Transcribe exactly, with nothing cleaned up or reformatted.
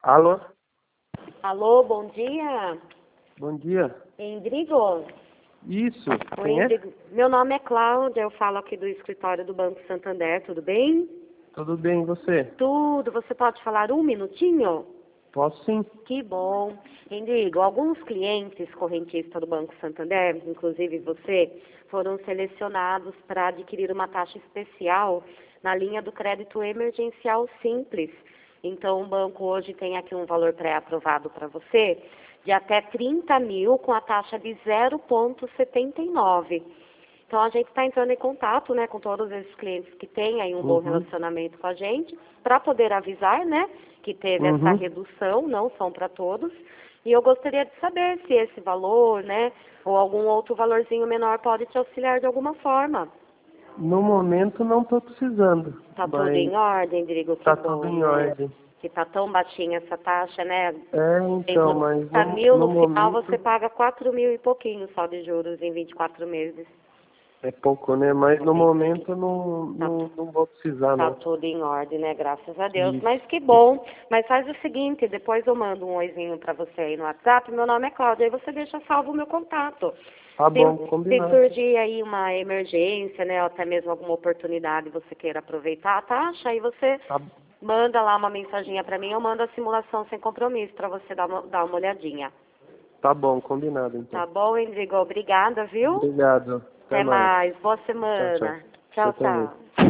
Alô? Alô, bom dia. Bom dia. Endrigo? Isso, Oi, quem é? Endrigo. Meu nome é Cláudia, eu falo aqui do escritório do Banco Santander, tudo bem? Tudo bem, e você? Tudo, você pode falar um minutinho? Posso sim. Que bom. Endrigo, alguns clientes correntistas do Banco Santander, inclusive você, foram selecionados para adquirir uma taxa especial na linha do crédito emergencial simples. Então, o banco hoje tem aqui um valor pré-aprovado para você de até trinta mil com a taxa de zero vírgula setenta e nove. Então, a gente está entrando em contato, né, com todos esses clientes que têm aí um bom Uhum. relacionamento com a gente, para poder avisar, né, que teve essa Uhum. redução, não são para todos. E eu gostaria de saber se esse valor, né, ou algum outro valorzinho menor pode te auxiliar de alguma forma. No momento não estou precisando, Tá tudo mas em ordem, Drigo? Que tá bom, tudo em né? ordem. Que tá tão baixinha essa taxa, né? É, então, Dentro mas de trinta no, mil, no no final momento você paga quatro mil e pouquinho só de juros em vinte e quatro meses. é pouco, né? Mas É no bem momento não, Tá, não, não vou precisar, tá não. tudo em ordem, né? Graças a Deus. Isso. Mas que bom. Mas faz o seguinte, depois eu mando um oizinho pra você aí no WhatsApp. Meu nome é Cláudia, aí você deixa salvo o meu contato. Tá bom, Se, se combinado. surgir aí uma emergência, né, ou até mesmo alguma oportunidade você queira aproveitar a taxa, aí você Tá, manda lá uma mensaginha pra mim, eu mando a simulação sem compromisso pra você dar uma, dar uma olhadinha. tá bom, combinado então. Tá bom, Endrigo? Obrigada, viu? Obrigado. Até Até mais. mais. Boa Tchau, tchau. semana. Você Tchau, também. tchau.